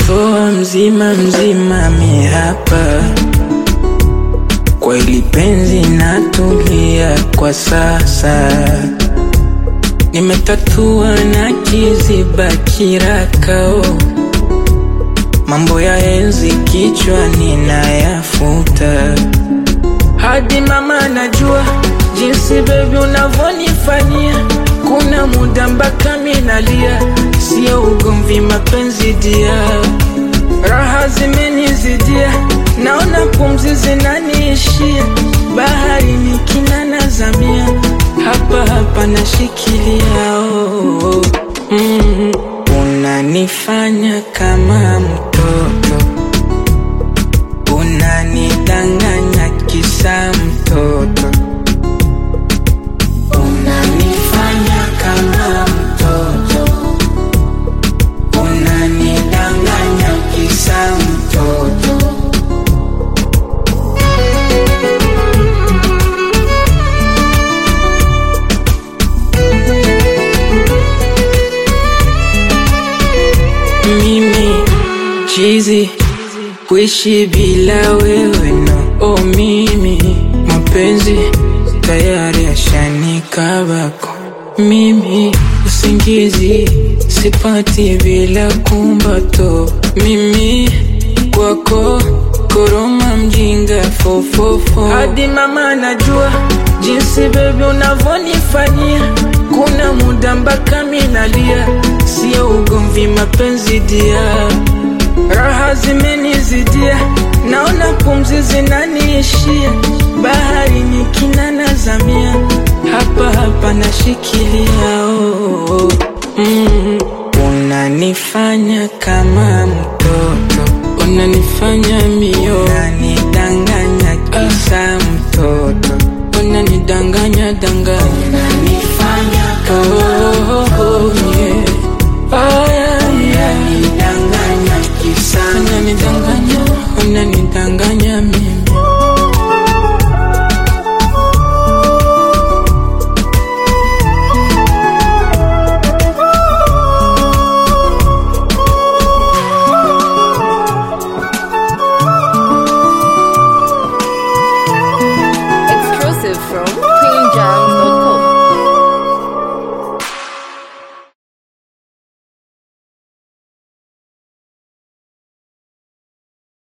Poa mzima mzima mi hapa, kwa hili penzi natulia kwa sasa. Nimetatua na kiziba kirakao, mambo ya enzi kichwa ninayafuta. Hadi mama najua jinsi baby unavonifanyia, kuna muda mpaka minalia, sio ugomvi mapenzi dia. Raha zimenizidia, naona pumzi zinaniishia, bahari nikina nazamia, hapa hapa nashikilia. Unanifanya kama mtoto, unanidanganya kisa mtoto. Unanifanya kama mtoto, unanidanganya kisa mtoto. Mimi chizi kuishi bila wewe no. Mimi mapenzi tayari yashanikabako. Mimi usingizi sipati bila kumbato. Mimi kwako koroma mjinga fofofo. Hadi mama najua jinsi baby unavonifanyia, kuna muda mpaka minalia, sio ugomvi mapenzi dia. Raha zimenizidia, naona pumzi zinaniishia, bahari nikina nazamia, hapa hapa nashikilia. Unanifanya kama mtoto, unanifanya mio, unanidanganya kisa mtoto, unanidanganya danganya, unanifanya kama mtoto.